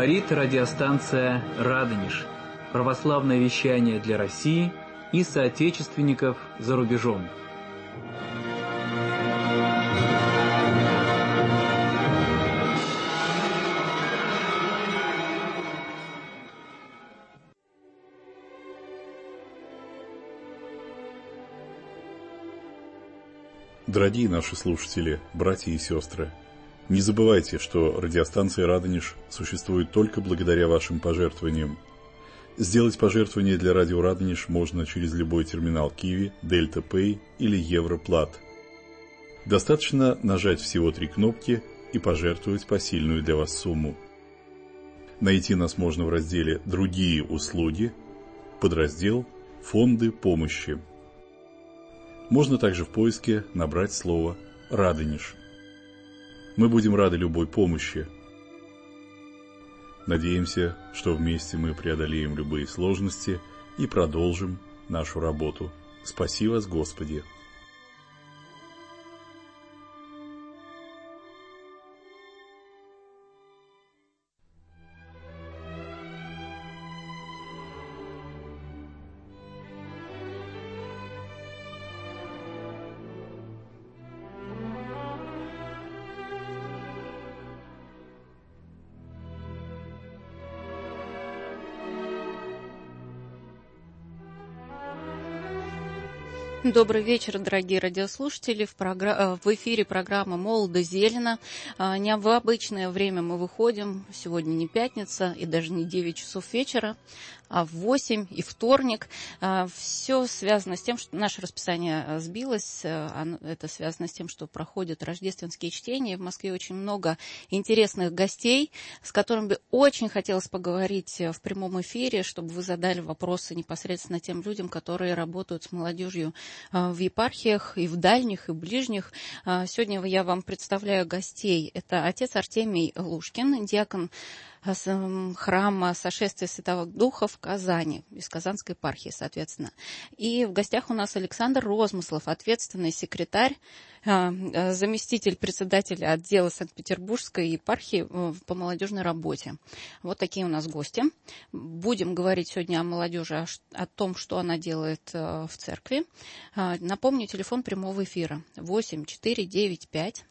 Говорит радиостанция «Радонеж». Православное вещание для России и соотечественников за рубежом. Дорогие наши слушатели, братья и сестры, не забывайте, что радиостанция «Радонеж» существует только благодаря вашим пожертвованиям. Сделать пожертвование для радио «Радонеж» можно через любой терминал Киви, Дельта Пэй или Европлат. Достаточно нажать всего 3 кнопки и пожертвовать посильную для вас сумму. Найти нас можно в разделе «Другие услуги», подраздел «Фонды помощи». Можно также в поиске набрать слово «Радонеж». Мы будем рады любой помощи. Надеемся, что вместе мы преодолеем любые сложности и продолжим нашу работу. Спаси вас, Господи! Добрый вечер, дорогие радиослушатели. В эфире программа «Молодо зелено». Не в обычное время мы выходим. Сегодня не пятница и даже не 9 часов вечера, а в 8 и вторник. Все связано с тем, что наше расписание сбилось. Это связано с тем, что проходят рождественские чтения. В Москве очень много интересных гостей, с которыми бы очень хотелось поговорить в прямом эфире, чтобы вы задали вопросы непосредственно тем людям, которые работают с молодежью в епархиях и в дальних, и в ближних. Сегодня я вам представляю гостей. Это отец Артемий Лушкин, диакон храма Сошествия Святого Духа в Казани, из Казанской епархии, соответственно. И в гостях у нас Александр Розмыслов, ответственный секретарь, заместитель председателя отдела Санкт-Петербургской епархии по молодежной работе. Вот такие у нас гости. Будем говорить сегодня о молодежи, о том, что она делает в церкви. Напомню, телефон прямого эфира 8-495-959-5939.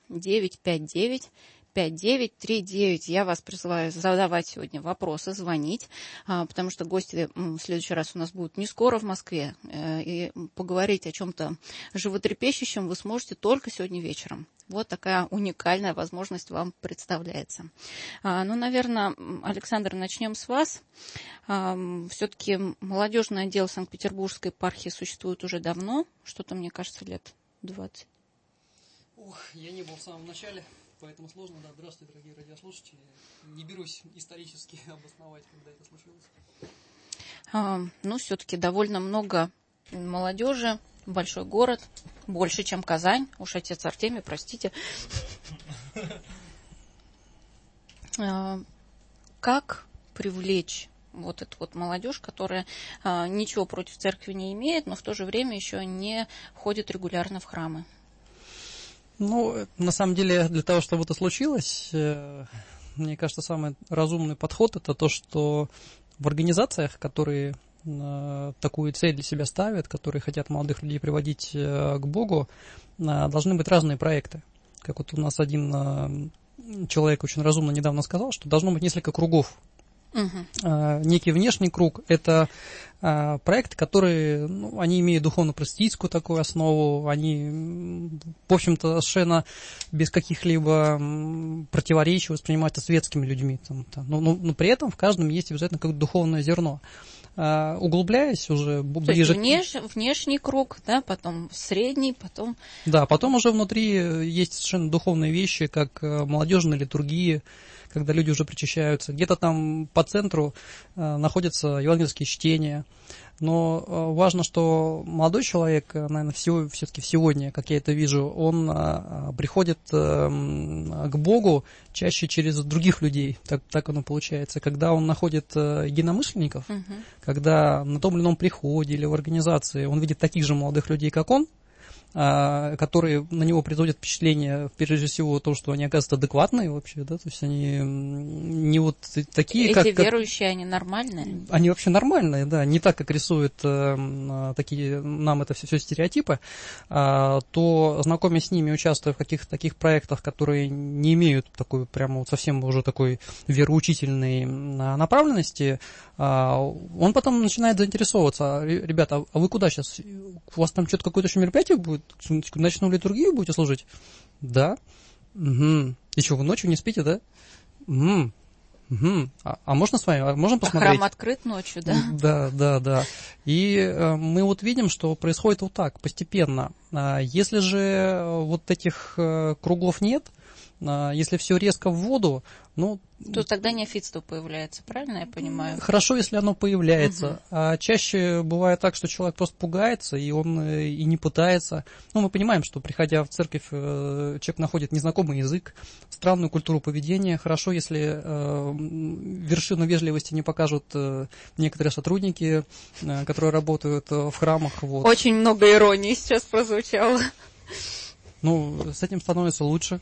Я вас призываю задавать сегодня вопросы, звонить, потому что гости в следующий раз у нас будут не скоро в Москве, и поговорить о чем-то животрепещущем вы сможете только сегодня вечером. Вот такая уникальная возможность вам представляется. Наверное, Александр, начнем с вас. Все-таки молодежный отдел Санкт-Петербургской епархии существует уже давно, что-то, мне кажется, лет 20. Я не был в самом начале. Поэтому сложно, да. Здравствуйте, дорогие радиослушатели. Не берусь исторически обосновать, когда это случилось. Все-таки довольно много молодежи, большой город, больше, чем Казань. Уж отец Артемий, простите. Как привлечь вот эту вот молодежь, которая ничего против церкви не имеет, но в то же время еще не ходит регулярно в храмы? На самом деле, для того, чтобы это случилось, мне кажется, самый разумный подход – это то, что в организациях, которые такую цель для себя ставят, которые хотят молодых людей приводить к Богу, должны быть разные проекты. Как вот у нас один человек очень разумно недавно сказал, что должно быть несколько кругов. Некий внешний круг – это проекты, которые, они имеют духовно-просветительскую такую основу, они, в общем-то, совершенно без каких-либо противоречий воспринимаются светскими людьми. Но при этом в каждом есть обязательно какое-то духовное зерно. Углубляясь уже ближе... То есть внешний круг, да, потом средний, потом... Да, потом уже внутри есть совершенно духовные вещи, как молодежные литургии, когда люди уже причащаются. Где-то там по центру находятся евангельские чтения. Но важно, что молодой человек, наверное, все-таки сегодня, как я это вижу, он приходит к Богу чаще через других людей. Так оно получается. Когда он находит единомышленников, когда на том или ином приходе или в организации он видит таких же молодых людей, как он, которые на него производят впечатление, прежде всего, то, что они, оказывается, адекватные вообще, да, то есть они не вот такие, эти верующие, они нормальные? Они вообще нормальные, да, не так, как рисуют такие, нам это все стереотипы, то, знакомясь с ними, участвуя в каких-то таких проектах, которые не имеют такой прямо вот совсем уже такой вероучительной направленности, он потом начинает заинтересовываться: ребята, а вы куда сейчас? У вас там что-то какое-то еще мероприятие будет? Ночную литургию будете служить? Да. Угу. И что, вы ночью не спите, да? Угу. Угу. А можно с вами? Можем посмотреть? Храм открыт ночью, да? Да. И мы вот видим, что происходит вот так, постепенно. Если же вот этих кругов нет, если все резко в воду, ну... То тогда неофитство появляется, правильно я понимаю? Хорошо, если оно появляется. А чаще бывает так, что человек просто пугается, и он и не пытается. Ну, мы понимаем, что, приходя в церковь, человек находит незнакомый язык, странную культуру поведения. Хорошо, если вершину вежливости не покажут некоторые сотрудники, которые работают в храмах. Вот. Очень много иронии сейчас прозвучало. Ну, с этим становится лучше.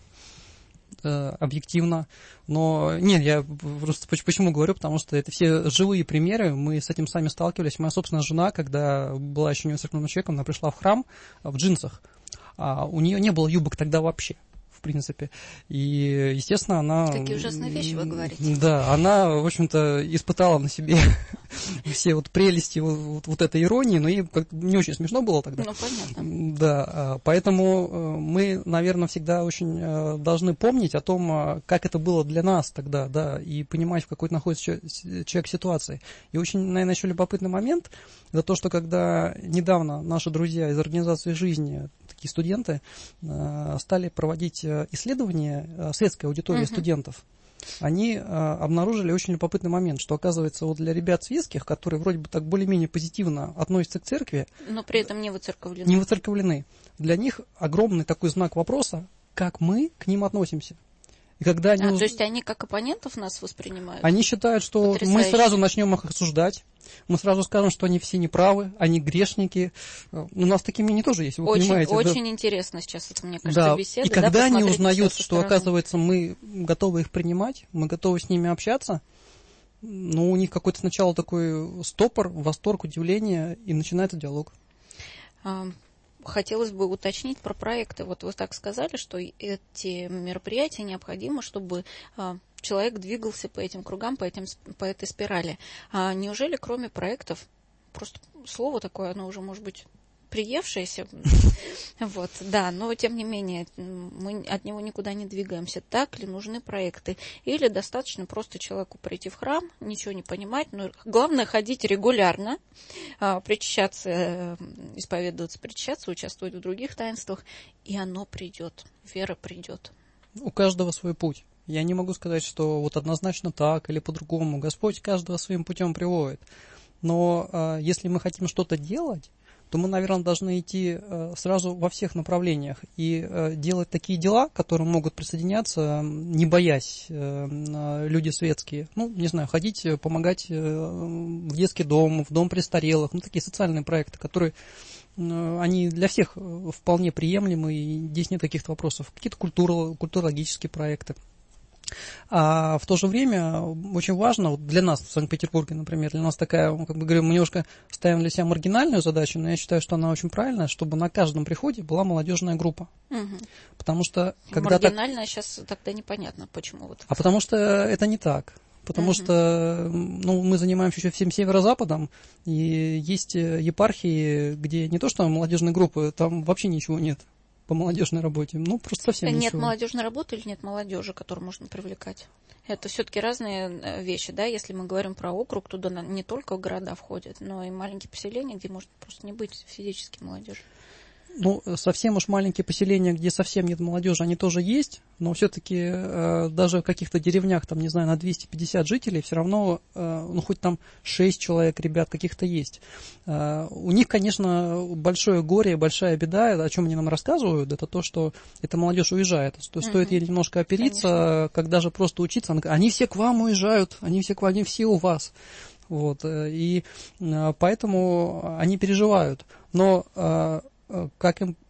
Объективно, но нет, я просто почему говорю, потому что это все живые примеры, мы с этим сами сталкивались. Моя собственная жена, когда была еще невысоким человеком, она пришла в храм в джинсах, а у нее не было юбок тогда вообще, в принципе, и, естественно, она... Какие ужасные вещи вы говорите. Да, она, в общем-то, испытала на себе все вот прелести вот этой иронии, но ей не очень смешно было тогда. Ну, понятно. Да, поэтому мы, наверное, всегда очень должны помнить о том, как это было для нас тогда, да, и понимать, в какой находится человек ситуации. И очень, наверное, еще любопытный момент, это то, что когда недавно наши друзья из организации жизни, такие студенты, стали проводить исследования светской аудитории студентов, они обнаружили очень любопытный момент, что, оказывается, вот для ребят светских, которые вроде бы так более-менее позитивно относятся к церкви, но при этом не выцерковлены. Не выцерковлены. Для них огромный такой знак вопроса, как мы к ним относимся. И когда они то есть они как оппонентов нас воспринимают? Они считают, что мы сразу начнем их осуждать, мы сразу скажем, что они все неправы, они грешники. У нас такие мнения тоже есть, вы понимаете. Очень интересно сейчас, это, мне кажется, беседа. И когда они узнают, что, оказывается, мы готовы их принимать, мы готовы с ними общаться, ну, у них какой-то сначала такой стопор, восторг, удивление, и начинается диалог. Хотелось бы уточнить про проекты. Вот вы так сказали, что эти мероприятия необходимы, чтобы человек двигался по этим кругам, по этой спирали. А неужели кроме проектов, просто слово такое, оно уже может быть приевшееся, вот, да, но тем не менее мы от него никуда не двигаемся. Так ли нужны проекты? Или достаточно просто человеку прийти в храм, ничего не понимать, но главное ходить регулярно, причащаться, исповедоваться, причащаться, участвовать в других таинствах, и оно придет, вера придет. У каждого свой путь. Я не могу сказать, что вот однозначно так или по-другому. Господь каждого своим путем приводит. Но если мы хотим что-то делать, то мы, наверное, должны идти сразу во всех направлениях и делать такие дела, к которым могут присоединяться, не боясь, люди светские. Ну, не знаю, ходить, помогать в детский дом, в дом престарелых, ну, такие социальные проекты, которые, они для всех вполне приемлемы, и здесь нет каких-то вопросов. Какие-то культурологические проекты. А в то же время очень важно, вот для нас в Санкт-Петербурге, например, для нас такая, как бы говорю, мы немножко ставим для себя маргинальную задачу, но я считаю, что она очень правильная, чтобы на каждом приходе была молодежная группа. Угу. Потому что когда маргинальная сейчас тогда непонятно, почему. Вот. А потому что это не так. Потому что мы занимаемся еще всем северо-западом, и есть епархии, где не то что молодежные группы, там вообще ничего нет по молодежной работе. Ну, просто совсем нет ничего. Молодежной работы или нет молодежи, которую можно привлекать? Это все-таки разные вещи, да? Если мы говорим про округ, туда не только города входят, но и маленькие поселения, где может просто не быть физически молодежи. Ну, совсем уж маленькие поселения, где совсем нет молодежи, они тоже есть, но все-таки даже в каких-то деревнях, там, не знаю, на 250 жителей, все равно, ну, хоть там 6 человек, ребят, каких-то есть. У них, конечно, большое горе, большая беда, о чем они нам рассказывают, это то, что эта молодежь уезжает. Стоит ей немножко опериться, конечно. Когда же просто учиться, они все к вам уезжают, они все у вас. Вот, и поэтому они переживают. Но как им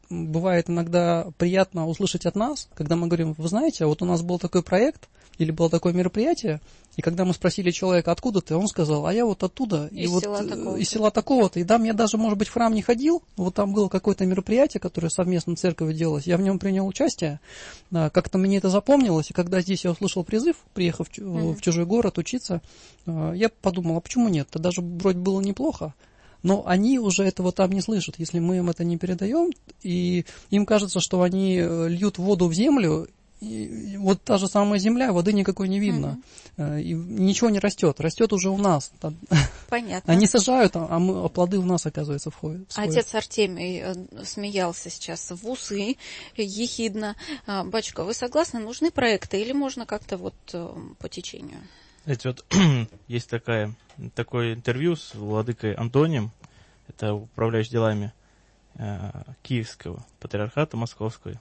бывает иногда приятно услышать от нас, когда мы говорим, вы знаете, вот у нас был такой проект, или было такое мероприятие, и когда мы спросили человека, откуда ты, он сказал, а я вот оттуда, из села такого-то. И да, я даже, может быть, в храм не ходил, вот там было какое-то мероприятие, которое совместно в церкви делалось, я в нем принял участие, как-то мне это запомнилось, и когда здесь я услышал призыв, приехав в чужой город учиться, я подумал, а почему нет, это даже вроде было неплохо. Но они уже этого там не слышат, если мы им это не передаем, и им кажется, что они льют воду в землю, и вот та же самая земля, воды никакой не видно, и ничего не растет, растет уже у нас. Понятно. Они сажают, а плоды у нас, оказывается, входят. Отец Артемий смеялся сейчас в усы, ехидно. Батюшка, вы согласны, нужны проекты или можно как-то вот по течению? Знаете, вот есть такое интервью с владыкой Антонием, это управляющий делами Киевского патриархата Московского.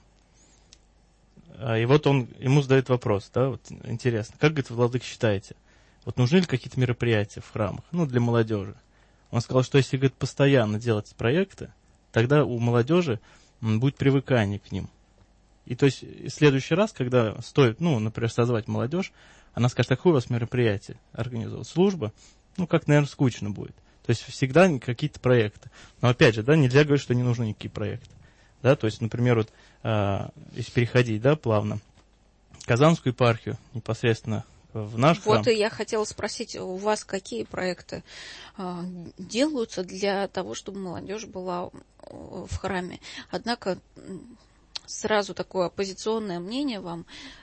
И вот ему задает вопрос, да, вот интересно, как, говорит, владыка, считаете, вот нужны ли какие-то мероприятия в храмах, для молодежи? Он сказал, что если, говорит, постоянно делать проекты, тогда у молодежи будет привыкание к ним. И то есть в следующий раз, когда стоит, например, созвать молодежь, она скажет, какое у вас мероприятие организовывать? Служба? Как, наверное, скучно будет. То есть всегда какие-то проекты. Но опять же, да, нельзя говорить, что не нужны никакие проекты. Да, то есть, например, вот, если переходить, да, плавно, Казанскую епархию непосредственно в наш храм. Вот и я хотела спросить, у вас какие проекты делаются для того, чтобы молодежь была в храме? Однако сразу такое оппозиционное мнение вам.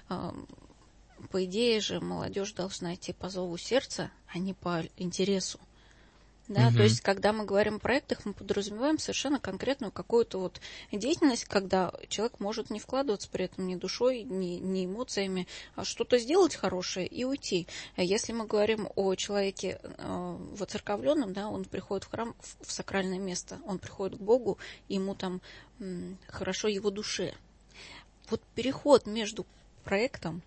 По идее же молодежь должна идти по зову сердца, а не по интересу. Да, то есть, когда мы говорим о проектах, мы подразумеваем совершенно конкретную какую-то вот деятельность, когда человек может не вкладываться при этом ни душой, ни эмоциями, а что-то сделать хорошее и уйти. А если мы говорим о человеке воцерковленном, да, он приходит в храм, в сакральное место, он приходит к Богу, и ему там хорошо его душе. Вот переход между проектом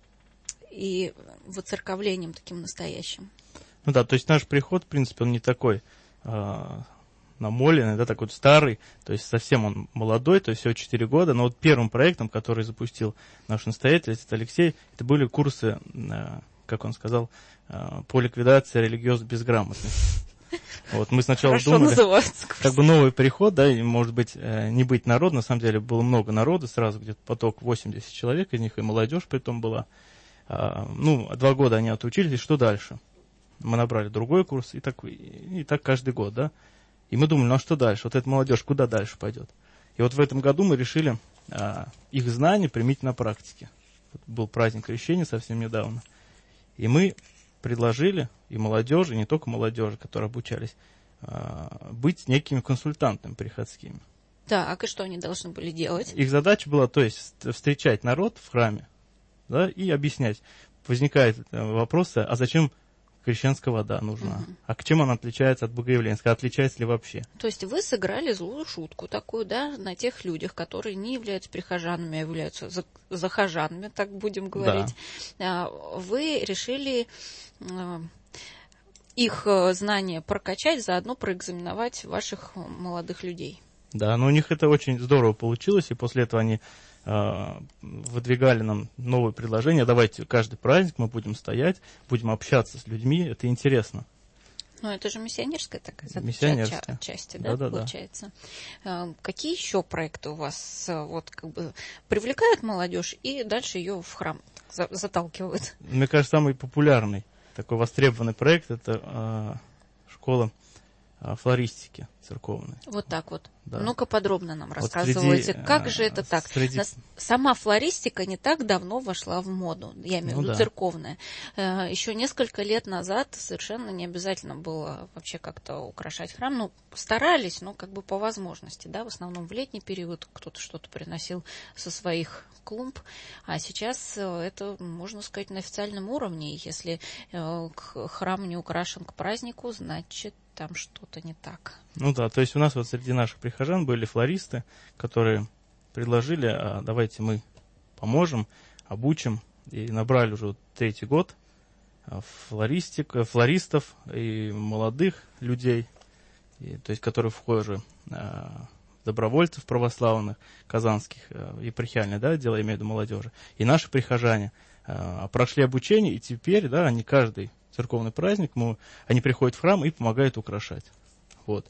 и воцерковлением таким настоящим. Да, то есть наш приход, в принципе, он не такой намоленный, да, такой старый, то есть совсем он молодой, то есть всего 4 года, но вот первым проектом, который запустил наш настоятель, это Алексей, это были курсы, как он сказал, по ликвидации религиозной безграмотности. Вот мы сначала думали, как бы новый приход, да, и, может быть, не быть народ, на самом деле было много народа, сразу где-то поток 80 человек, из них и молодежь притом была. 2 года они отучились, и что дальше? Мы набрали другой курс, и так каждый год, да. И мы думали, а что дальше? Вот эта молодежь куда дальше пойдет? И вот в этом году мы решили их знания применить на практике. Вот был праздник Крещения совсем недавно. И мы предложили и молодежи, и не только молодежи, которые обучались, быть некими консультантами приходскими. Так, и что они должны были делать? Их задача была, то есть, встречать народ в храме, да, и объяснять. Возникает вопрос, а зачем крещенская вода нужна? А к чем она отличается от богоявленской? Отличается ли вообще? То есть вы сыграли злую шутку такую, да, на тех людях, которые не являются прихожанами, а являются захожанами, так будем говорить. Да. Вы решили их знания прокачать, заодно проэкзаменовать ваших молодых людей. Да, но у них это очень здорово получилось, и после этого они выдвигали нам новые предложения. Давайте каждый праздник мы будем стоять, будем общаться с людьми, это интересно. Ну, это же миссионерская такая часть, да, получается. Да. Какие еще проекты у вас вот как бы привлекают молодежь и дальше ее в храм заталкивают? Мне кажется, самый популярный, такой востребованный проект – это школа флористики церковной. Вот так вот. Да. Ну-ка подробно нам рассказывайте, как же это так? Сама флористика не так давно вошла в моду, я имею в виду церковная. Еще несколько лет назад совершенно не обязательно было вообще как-то украшать храм. Ну, старались, но как бы по возможности, да, в основном в летний период кто-то что-то приносил со своих клумб, а сейчас это, можно сказать, на официальном уровне. Если храм не украшен к празднику, значит, там что-то не так. Ну да, то есть у нас вот среди наших прихожан были флористы, которые предложили, давайте мы поможем, обучим, и набрали уже 3-й год флористов и молодых людей, то есть которые вхожи добровольцев православных, казанских, епархиальных, да, отдела, я имею в виду молодежи, и наши прихожане прошли обучение, и теперь, да, они каждый церковный праздник, они приходят в храм и помогают украшать. Вот.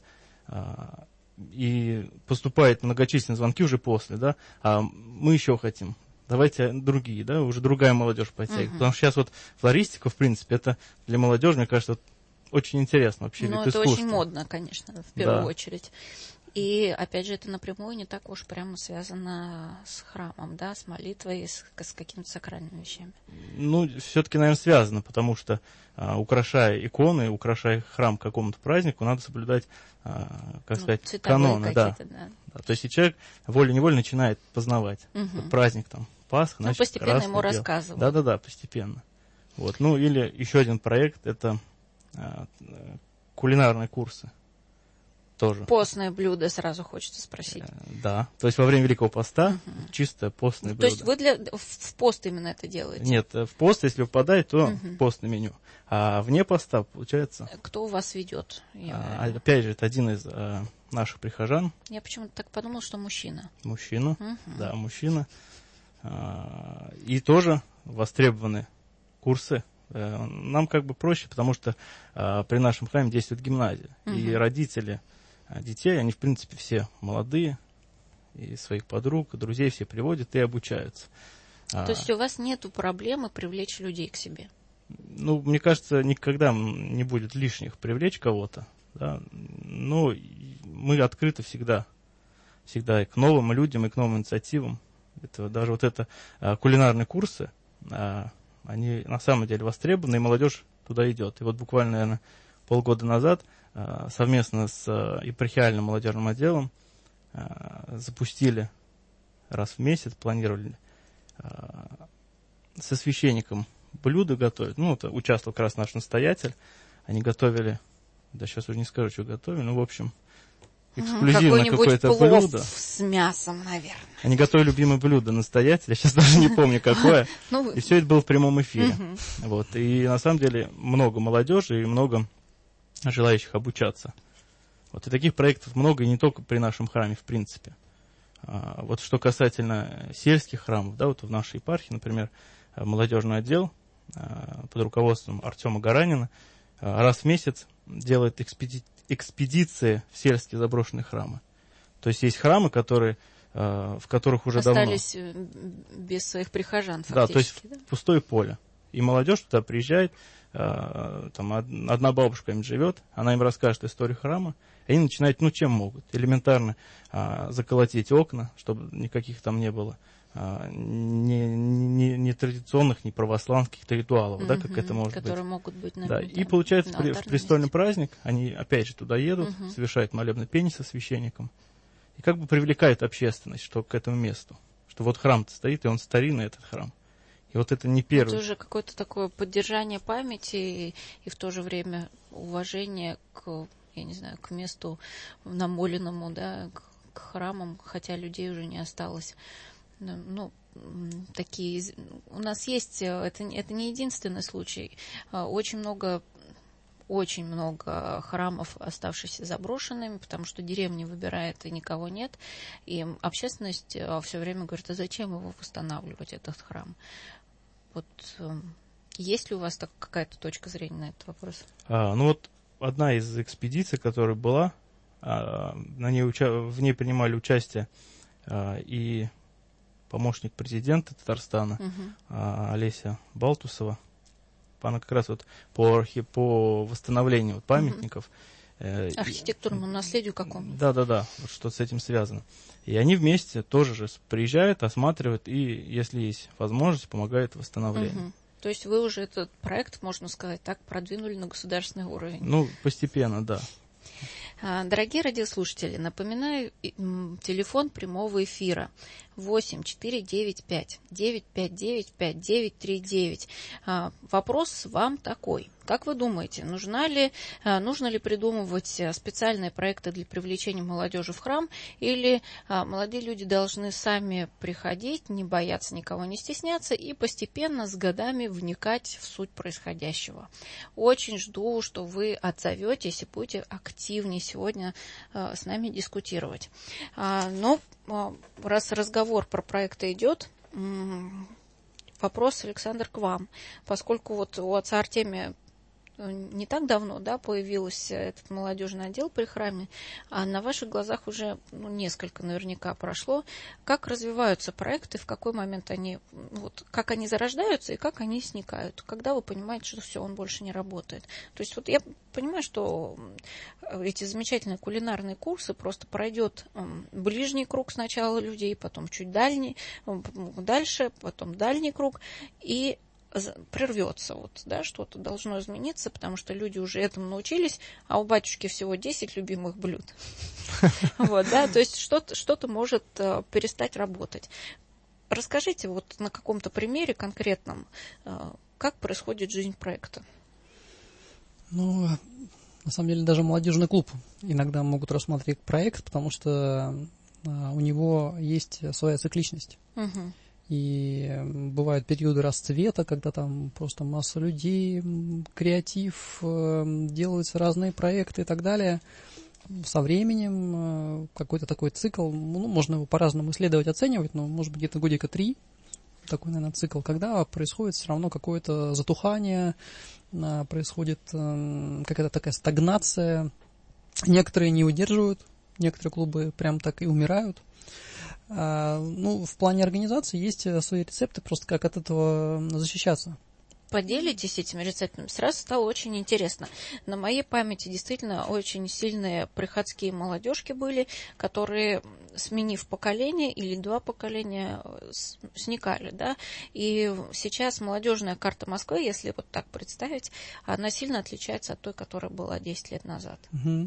И поступают многочисленные звонки уже после, да, а мы еще хотим. Давайте другие, да, уже другая молодежь подтягивает. Потому что сейчас вот флористика, в принципе, это для молодежи, мне кажется, очень интересно вообще. Ну, это очень модно, конечно, в первую очередь. И, опять же, это напрямую не так уж прямо связано с храмом, да, с молитвой, с какими-то сакральными вещами. Ну, все-таки, наверное, связано, потому что, украшая иконы, украшая храм к какому-то празднику, надо соблюдать, как сказать, каноны. Да. То есть, и человек волей-неволей начинает познавать. Вот праздник там, Пасха, значит, постепенно ему рассказывают. Да-да-да, постепенно. Вот. Ну, или еще один проект, это кулинарные курсы. Тоже. Постное блюдо, сразу хочется спросить. Да, то есть во время Великого Поста чисто постное блюдо. То есть вы в пост именно это делаете? Нет, в пост, если выпадает, то постное меню. А вне поста, получается... Кто у вас ведет? Опять же, это один из наших прихожан. Я почему-то так подумала, что мужчина. Мужчина, да, мужчина. И тоже востребованы курсы. Нам как бы проще, потому что при нашем храме действует гимназия. И родители детей, они, в принципе, все молодые, и своих подруг, и друзей все приводят и обучаются. То есть у вас нет проблемы привлечь людей к себе? Ну, мне кажется, никогда не будет лишних привлечь кого-то, да? Но мы открыты всегда и к новым людям, и к новым инициативам. Это, даже вот это кулинарные курсы, они на самом деле востребованы, и молодежь туда идет. И вот буквально, наверное, полгода назад совместно с епархиальным молодежным отделом запустили раз в месяц, планировали со священником блюда готовить. Ну, это участвовал как раз наш настоятель. Они готовили, да сейчас уже не скажу, что готовили, ну, в общем, эксклюзивно какое-то плов блюдо. С мясом, наверное. Они готовили любимое блюдо настоятеля, я сейчас даже не помню какое. И все это было в прямом эфире. Вот. И на самом деле много молодежи и много желающих обучаться. Вот. И таких проектов много, и не только при нашем храме, в принципе. Вот что касательно сельских храмов, да, вот в нашей епархии, например, молодежный отдел под руководством Артема Гаранина раз в месяц делает экспедиции в сельские заброшенные храмы. То есть есть храмы, в которых уже остались давно... без своих прихожан, фактически. Да, то есть пустое поле. И молодежь туда приезжает, там одна бабушка им живет, она им расскажет историю храма, и они начинают, чем могут, элементарно заколотить окна, чтобы никаких там не было ни традиционных, ни православных ритуалов, да, как это может быть. Которые могут быть, наверное, да. И получается, в престольный праздник они опять же туда едут, совершают молебный пение со священником, и как бы привлекают общественность, что к этому месту, что вот храм-то стоит, и он старинный, этот храм. И вот это не первый. Это уже какое-то такое поддержание памяти и в то же время уважение к, я не знаю, к месту намоленному, да, к храмам, хотя людей уже не осталось. Ну, такие... У нас есть... Это не единственный случай. Очень много храмов, оставшихся заброшенными, потому что деревня выбирает, и никого нет. И общественность все время говорит, а зачем его восстанавливать, этот храм? Вот есть ли у вас какая-то точка зрения на этот вопрос? Ну вот одна из экспедиций, которая была, в ней принимали участие и помощник президента Татарстана Олеся Балтусова. Она как раз вот по восстановлению памятников. Архитектурному наследию какому? Да, вот что с этим связано. И они вместе тоже же приезжают, осматривают и, если есть возможность, помогают в восстановлению. То есть вы уже этот проект, можно сказать так, продвинули на государственный уровень? Ну, постепенно, да. Дорогие радиослушатели, напоминаю телефон прямого эфира 8-495-959-5939. Вопрос вам такой. Как вы думаете, нужно ли придумывать специальные проекты для привлечения молодежи в храм, или молодые люди должны сами приходить, не бояться никого, не стесняться и постепенно с годами вникать в суть происходящего? Очень жду, что вы отзоветесь и будете активнее сегодня с нами дискутировать. Но раз разговор про проекты идет, вопрос, Александр, к вам. Поскольку вот у отца Артемия не так давно, да, появился этот молодежный отдел при храме, а на ваших глазах уже несколько наверняка прошло. Как развиваются проекты, в какой момент они, как они зарождаются и как они сникают? Когда вы понимаете, что все, он больше не работает? То есть я понимаю, что эти замечательные кулинарные курсы просто пройдет ближний круг сначала людей, потом чуть дальше, потом дальний круг, и прервется, что-то должно измениться, потому что люди уже этому научились, а у батюшки всего 10 любимых блюд. То есть что-то может перестать работать. Расскажите на каком-то примере конкретном, как происходит жизнь проекта. На самом деле даже молодежный клуб иногда могут рассматривать проект, потому что у него есть своя цикличность. И бывают периоды расцвета, когда там просто масса людей, креатив, делаются разные проекты и так далее. Со временем какой-то такой цикл, можно его по-разному исследовать, оценивать, но может быть где-то годика 3, такой, наверное, цикл, когда происходит все равно какое-то затухание, происходит какая-то такая стагнация. Некоторые не удерживают, некоторые клубы прям так и умирают. В плане организации есть свои рецепты, просто как от этого защищаться. Поделитесь этими рецептами. Сразу стало очень интересно. На моей памяти действительно очень сильные приходские молодежки были, которые, сменив поколение или 2 поколения, сникали, да. И сейчас молодежная карта Москвы, если так представить, она сильно отличается от той, которая была 10 лет назад.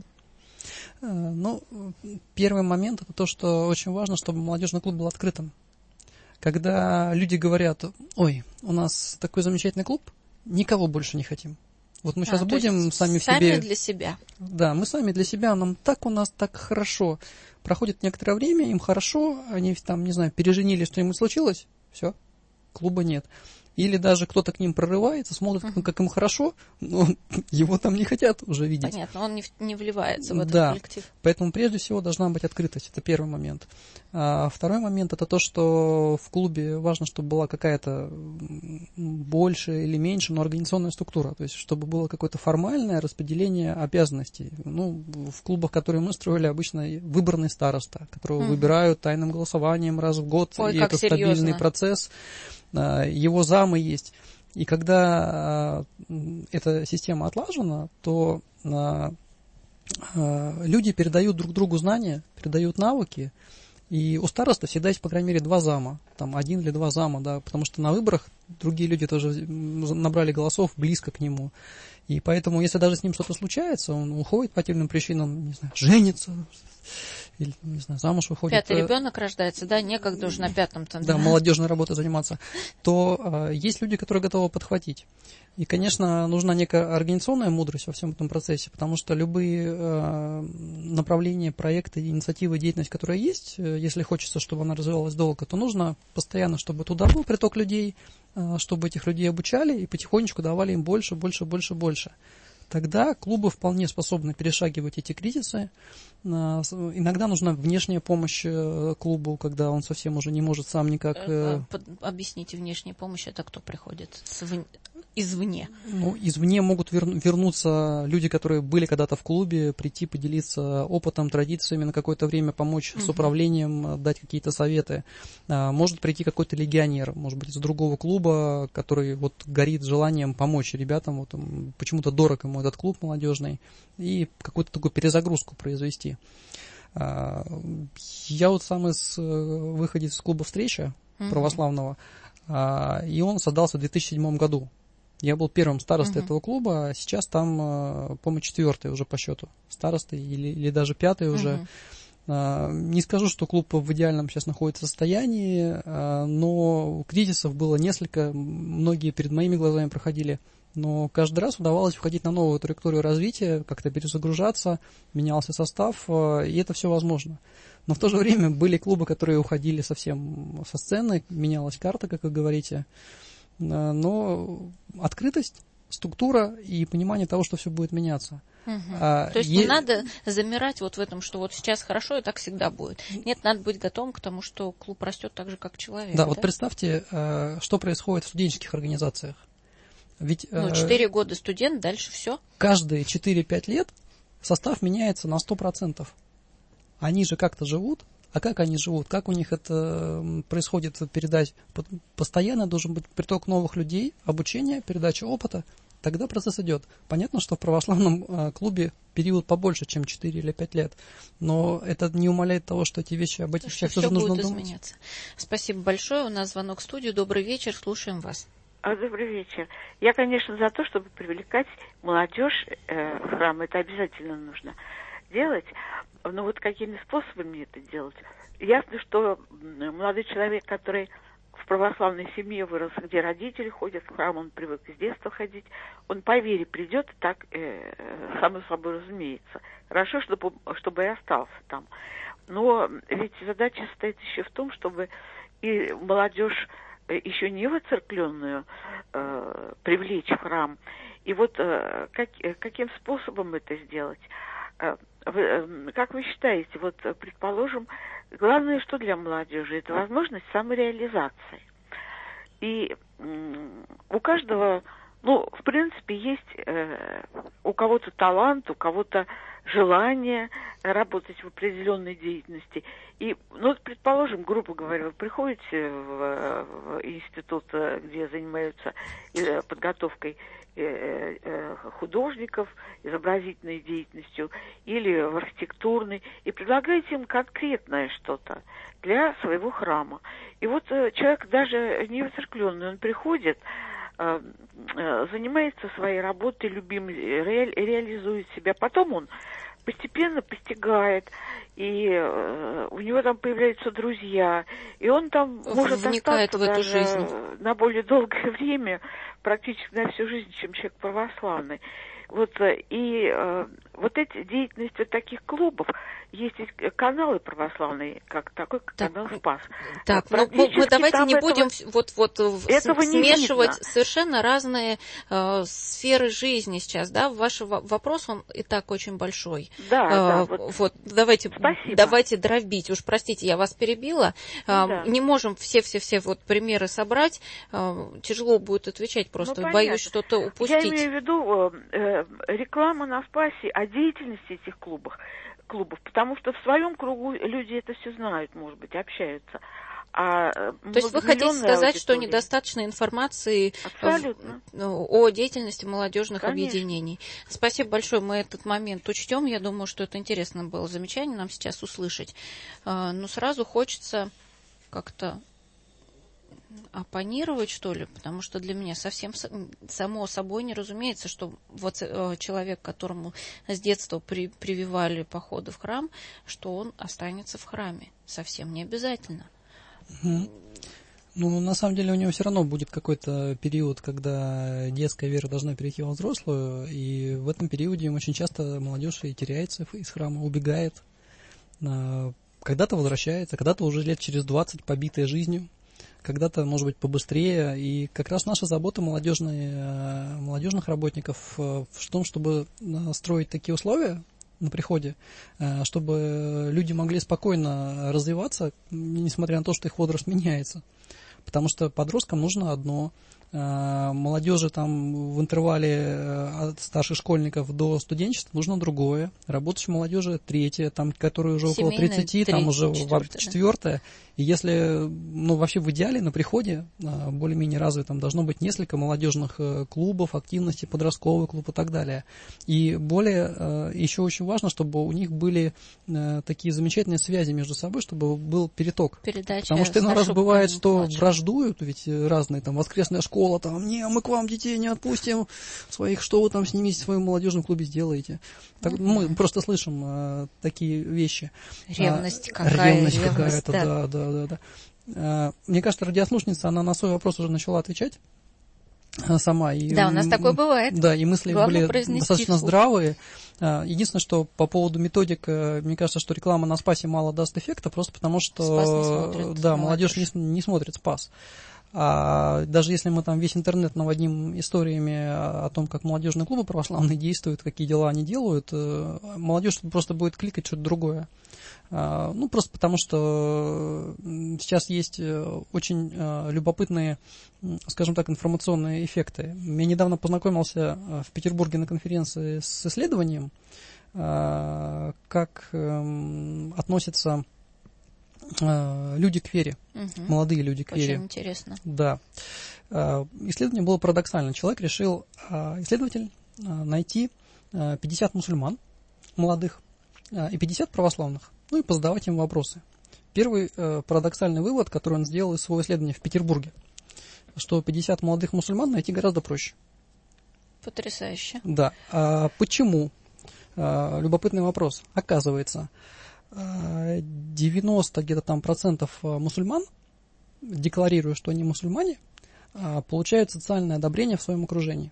Первый момент – это то, что очень важно, чтобы молодежный клуб был открытым. Когда люди говорят: ой, у нас такой замечательный клуб, никого больше не хотим. Мы сейчас будем сами в себе... Сами для себя. Да, мы сами для себя, у нас так хорошо. Проходит некоторое время, им хорошо, они там, не знаю, переженили, что-нибудь случилось, все, клуба нет. Или даже кто-то к ним прорывается, смотрит, как им хорошо, но его там не хотят уже видеть. Понятно, он не вливается в этот коллектив. Поэтому прежде всего должна быть открытость, это первый момент. А второй момент – это то, что в клубе важно, чтобы была какая-то больше или меньше, но организационная структура, то есть чтобы было какое-то формальное распределение обязанностей. В клубах, которые мы строили, обычно выборный староста, которого выбирают тайным голосованием раз в год, и это стабильный процесс. Его замы есть. И когда эта система отлажена, то люди передают друг другу знания, передают навыки, и у староста всегда есть, по крайней мере, 2 зама, там 1 или 2 зама, да, потому что на выборах другие люди тоже набрали голосов близко к нему. И поэтому, если даже с ним что-то случается, он уходит по тем причинам, не знаю, женится, или, не знаю, замуж выходит. 5-й ребенок рождается, да, некогда уже на 5-м. Да, молодежной работой заниматься. То есть люди, которые готовы подхватить. И, конечно, нужна некая организационная мудрость во всем этом процессе, потому что любые направления, проекты, инициативы, деятельность, которая есть, если хочется, чтобы она развивалась долго, то нужно постоянно, чтобы туда был приток людей, чтобы этих людей обучали и потихонечку давали им больше. Тогда клубы вполне способны перешагивать эти кризисы. Иногда нужна внешняя помощь клубу, когда он совсем уже не может сам никак... Объясните, внешняя помощь, это кто приходит? Извне? Извне могут вернуться люди, которые были когда-то в клубе, прийти, поделиться опытом, традициями, на какое-то время помочь с управлением, дать какие-то советы. Может прийти какой-то легионер, может быть, из другого клуба, который горит желанием помочь ребятам, почему-то дорог ему этот клуб молодежный, и какую-то такую перезагрузку произвести. Я сам выходец из клуба «Встреча» православного, и он создался в 2007 году. Я был первым старостой этого клуба, а сейчас там, по-моему, 4-й уже по счету старостой, или даже 5-й уже. Не скажу, что клуб в идеальном сейчас находится состоянии, но кризисов было несколько, многие перед моими глазами проходили, но каждый раз удавалось входить на новую траекторию развития, как-то перезагружаться, менялся состав, и это все возможно. Но в то же время были клубы, которые уходили совсем со сцены, менялась карта, как вы говорите, но открытость, структура и понимание того, что все будет меняться. То есть не надо замирать вот в этом, что вот сейчас хорошо и так всегда будет. Нет, надо быть готовым к тому, что клуб растет так же, как человек. Да, вот представьте, что происходит в студенческих организациях. Ведь 4 года студент, дальше все. Каждые 4-5 лет состав меняется на 100%. Они же как-то живут. А как они живут? Как у них это происходит передать? Постоянно должен быть приток новых людей, обучение, передача опыта. Тогда процесс идет. Понятно, что в православном клубе период побольше, чем 4 или 5 лет. Но это не умаляет того, что эти вещи, об этих вещах тоже нужно думать. Изменяться. Спасибо большое. У нас звонок в студию. Добрый вечер. Слушаем вас. Добрый вечер. Я, конечно, за то, чтобы привлекать молодежь в храм. Это обязательно нужно делать. Но вот какими способами это делать? Ясно, что молодой человек, который в православной семье вырос, где родители ходят в храм, он привык с детства ходить, он по вере придет, так само собой разумеется. Хорошо, чтобы и остался там. Но ведь задача состоит еще в том, чтобы и молодежь еще не воцеркленную привлечь в храм. И вот каким способом это сделать? Как вы считаете, вот, предположим, главное, что для молодежи, это возможность самореализации. И у каждого, в принципе, есть у кого-то талант, у кого-то желание работать в определенной деятельности. И, предположим, грубо говоря, вы приходите в институт, где занимаются подготовкой художников, изобразительной деятельностью или в архитектурной, и предлагаете им конкретное что-то для своего храма. И вот человек даже не воцеркленный, он приходит, занимается своей работой любимой, реализует себя. Потом он постепенно постигает, и у него там появляются друзья, и он там может вникает остаться в эту даже жизнь на более долгое время, практически на всю жизнь, чем человек православный. Вот, и вот эти деятельности таких клубов, есть каналы православные, как такой канал «Спас». Так, мы давайте не будем смешивать совершенно разные сферы жизни сейчас, да? Ваш вопрос, он и так очень большой. Да, давайте дробить. Уж простите, я вас перебила. Не можем все вот примеры собрать. Тяжело будет отвечать просто. Боюсь что-то упустить. Я имею в виду реклама на Спасе о деятельности этих клубов, потому что в своем кругу люди это все знают, может быть, общаются. То есть вы хотите сказать, что недостаточно информации о деятельности молодежных объединений? Спасибо большое, мы этот момент учтем. Я думаю, что это интересно было замечание нам сейчас услышать. Но сразу хочется как-то оппонировать, что ли, потому что для меня совсем само собой не разумеется, что вот человек, которому с детства прививали походы в храм, что он останется в храме. Совсем не обязательно. На самом деле у него все равно будет какой-то период, когда детская вера должна перейти во взрослую, и в этом периоде очень часто молодежь и теряется из храма, убегает, когда-то возвращается, когда-то уже лет через 20 побитая жизнью, когда-то, может быть, побыстрее. И как раз наша забота молодежных работников в том, чтобы строить такие условия на приходе, чтобы люди могли спокойно развиваться, несмотря на то, что их возраст меняется. Потому что подросткам нужно одно, молодежи там в интервале от старших школьников до студенчества нужно другое, работающей молодежи третье, там, которые уже около 30, там уже четвертое. И если, вообще в идеале на приходе более-менее развитом должно быть несколько молодежных клубов, активностей, подростковый клуб и так далее. И более, еще очень важно, чтобы у них были такие замечательные связи между собой, чтобы был переток. Передача. Потому что иной раз бывает, что враждуют, ведь разные там воскресная школа, школа там, не, мы к вам детей не отпустим своих, что вы там с ними в своем молодежном клубе сделаете. Так, мы просто слышим такие вещи. Ревность какая. Ревность какая-то, да. Мне кажется, радиослушница, она на свой вопрос уже начала отвечать сама. И, да, у нас такое бывает. Да, и мысли Главное были достаточно здравые. Единственное, что по поводу методик, мне кажется, что реклама на Спасе мало даст эффекта, просто потому что Спас не смотрит, да, молодежь не смотрит Спас. А даже если мы там весь интернет наводним историями о том, как молодежные клубы православные действуют, какие дела они делают, молодежь просто будет кликать что-то другое. Ну, просто потому что сейчас есть очень любопытные, скажем так, информационные эффекты. Я недавно познакомился в Петербурге на конференции с исследованием, как относятся люди к вере, молодые люди к вере. Очень интересно. Да. Исследование было парадоксально. Человек решил, исследователь, найти 50 мусульман молодых и 50 православных, ну и позадавать им вопросы. Первый парадоксальный вывод, который он сделал из своего исследования в Петербурге, что 50 молодых мусульман найти гораздо проще. Потрясающе. Да. Почему? Любопытный вопрос. Оказывается, 90 где-то там процентов мусульман, декларируя, что они мусульмане, получают социальное одобрение в своем окружении.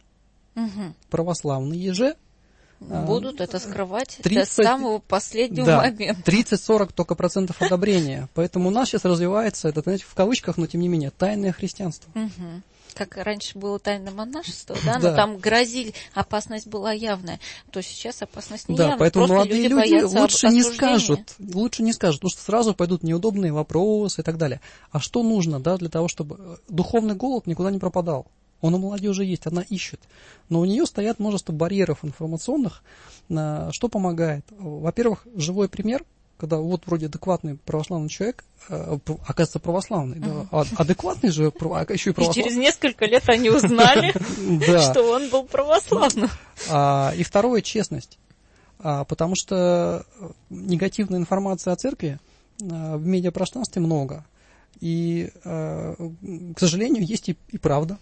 Православные же будут это скрывать до самого последнего момента. 30-40 только процентов одобрения. Поэтому у нас сейчас развивается, это, знаете, в кавычках, но тем не менее, тайное христианство. Как раньше было тайное монашество, да, но там грозили, опасность была явная, то сейчас опасность не явная. Да, поэтому просто молодые люди лучше не скажут, потому что сразу пойдут неудобные вопросы и так далее. А что нужно, да, для того, чтобы духовный голод никуда не пропадал? Он у молодежи есть, она ищет. Но у нее стоят множество барьеров информационных. Что помогает? Во-первых, живой пример, когда вот вроде адекватный православный человек, оказывается православный. Да, адекватный же, еще и православный. И через несколько лет они узнали, что он был православным. И второе, честность. Потому что негативной информации о церкви в медиапространстве много. И, к сожалению, есть и правда.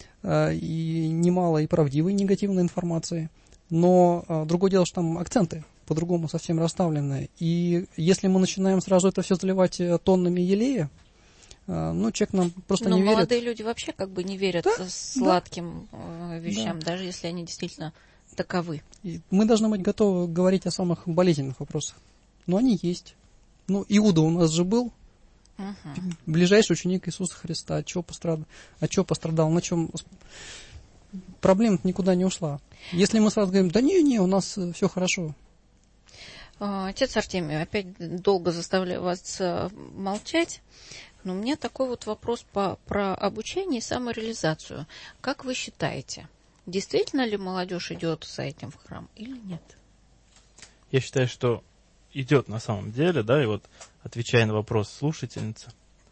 И немало и правдивой негативной информации. Но другое дело, что там акценты по-другому совсем расставлены. И если мы начинаем сразу это все заливать тоннами елея, ну, человек нам просто не верит. Но молодые люди вообще как бы не верят сладким вещам, даже если они действительно таковы. И мы должны быть готовы говорить о самых болезненных вопросах. Но они есть. Ну, Иуда у нас же был. Ближайший ученик Иисуса Христа. От чего пострадал? На чем? Проблема никуда не ушла. Если мы сразу говорим, да не, у нас все хорошо. Отец Артемий, опять долго заставляю вас молчать, но у меня такой вот вопрос про обучение и самореализацию. Как вы считаете, действительно ли молодежь идет за этим в храм или нет? Я считаю, что идет на самом деле, да, и вот отвечая на вопрос слушательницы,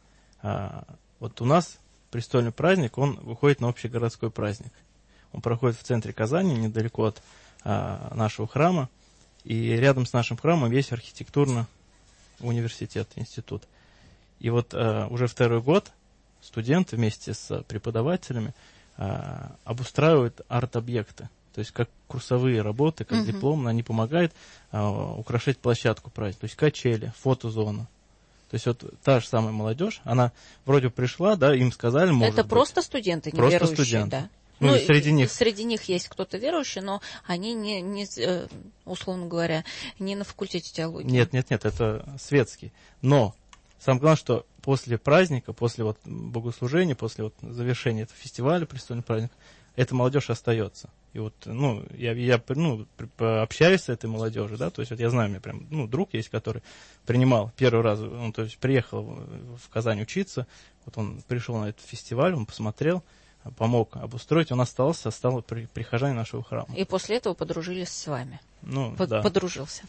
вот у нас престольный праздник, он выходит на общегородской праздник. Он проходит в центре Казани, недалеко от нашего храма, и рядом с нашим храмом есть архитектурный университет, институт. И вот уже второй год студенты вместе с преподавателями обустраивают арт-объекты. То есть как курсовые работы, как дипломные, они помогают украшать площадку праздника. То есть качели, фотозона. То есть вот та же самая молодежь, она вроде пришла, да, им сказали, может это быть. просто студенты неверующие, просто студенты. Да? Ну, среди них есть кто-то верующий, но они не, условно говоря, не на факультете теологии. Нет, это светский. Но самое главное, что после праздника, после вот богослужения, после вот завершения этого фестиваля, престольный праздник, эта молодежь остается. И вот, я общаюсь с этой молодежью, да, то есть вот я знаю, у меня прям, друг есть, который принимал первый раз, то есть приехал в Казань учиться, вот он пришел на этот фестиваль, он посмотрел, помог обустроить, он остался, стал прихожанином нашего храма. И после этого подружились с вами. Да. Подружился.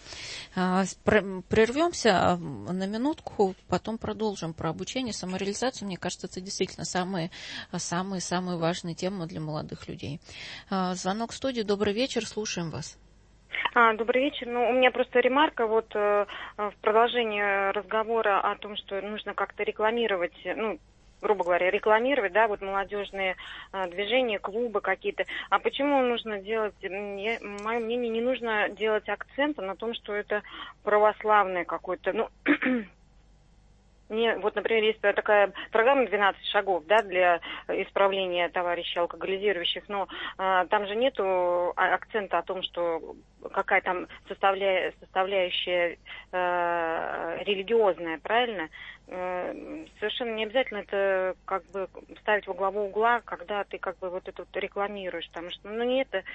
Прервемся на минутку, потом продолжим про обучение, самореализацию. Мне кажется, это действительно самые важные темы для молодых людей. Звонок в студию. Добрый вечер, слушаем вас. Добрый вечер. У меня просто ремарка вот в продолжении разговора о том, что нужно как-то рекламировать, грубо говоря, рекламировать, да, вот молодежные движения, клубы какие-то. А почему нужно делать, мое мнение, не нужно делать акцента на том, что это православное какое-то, ну, вот, например, есть такая программа «12 шагов», да, для исправления товарищей алкоголизирующих, но там же нету акцента о том, что какая там составляющая религиозная, правильно? Совершенно не обязательно это как бы ставить во главу угла, когда ты как бы вот это вот рекламируешь, потому что, ну, не это...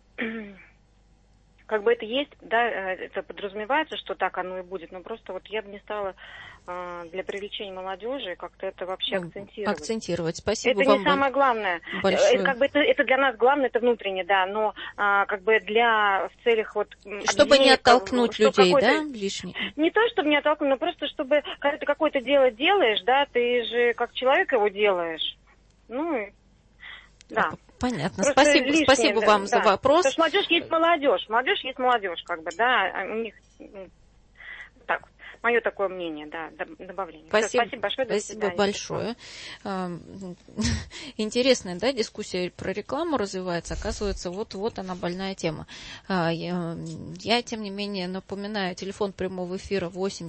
Как бы это есть, да, это подразумевается, что так оно и будет, но просто вот я бы не стала для привлечения молодежи как-то это вообще акцентировать. Спасибо это вам. Это не самое главное. Большое. Как бы это для нас главное, это внутреннее, да, но как бы в целях вот... Чтобы не оттолкнуть людей, да, лишних? Не то, чтобы не оттолкнуть, но просто чтобы, когда ты какое-то дело делаешь, да, ты же как человек его делаешь, ну, да. Понятно. Просто Спасибо вам за вопрос. Потому что молодежь есть молодежь, как бы, да, у них так, мое такое мнение, да, добавление. Спасибо большое. Спасибо большое. Интересная, да, дискуссия про рекламу развивается. Оказывается, вот она больная тема. Я, тем не менее, напоминаю, телефон прямого эфира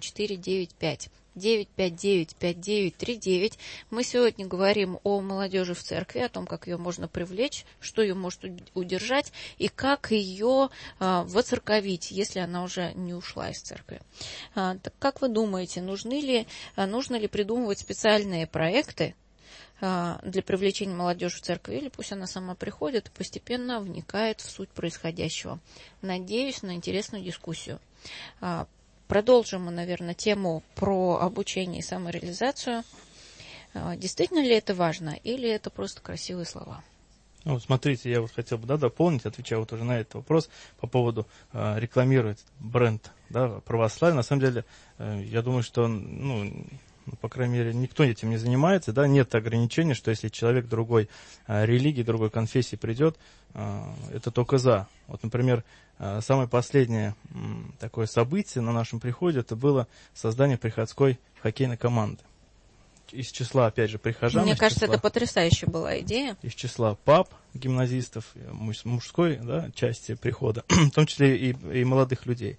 8495-959-5939. Мы сегодня говорим о молодежи в церкви, о том, как ее можно привлечь, что ее может удержать и как ее воцерковить, если она уже не ушла из церкви. Так как вы думаете, нужно ли придумывать специальные проекты для привлечения молодежи в церкви, или пусть она сама приходит и постепенно вникает в суть происходящего? Надеюсь на интересную дискуссию. Продолжим мы, наверное, тему про обучение и самореализацию. Действительно ли это важно, или это просто красивые слова? Ну, смотрите, я вот хотел бы дополнить, отвечая вот уже на этот вопрос по поводу рекламировать бренд, да, православия. На самом деле, я думаю, что, по крайней мере, никто этим не занимается, да, нет ограничений, что если человек другой религии, другой конфессии придет, это только за. Вот, например, самое последнее такое событие на нашем приходе, это было создание приходской хоккейной команды. Из числа, опять же, прихожан. Мне кажется, это потрясающая была идея. Из числа пап, гимназистов, мужской, да, части прихода, в том числе и молодых людей.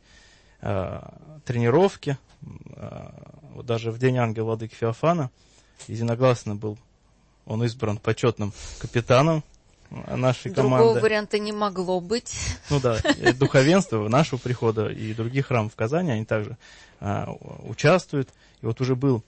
Тренировки, вот даже в день ангела владыки Феофана единогласно был он избран почетным капитаном нашей команды. Другого варианта не могло быть. Ну да, духовенство нашего прихода и других храмов в Казани, они также участвуют. И вот уже был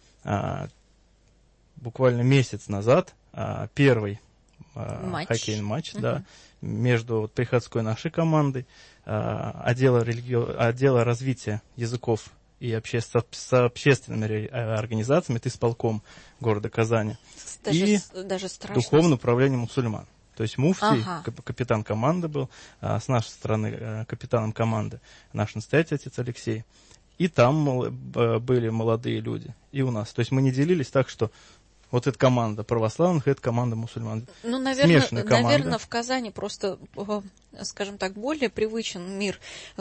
буквально месяц назад первый хоккейный матч, да, между приходской нашей командой, отдела развития языков и с общественными организациями, это исполком города Казани, даже духовным управлением мусульман. То есть муфтий, капитан команды был, с нашей стороны капитаном команды наш настоятель отец Алексей. И там были молодые люди, и у нас. То есть мы не делились так, что вот эта команда православных, эта команда мусульман. Ну, наверное, в Казани просто, скажем так, более привычен мир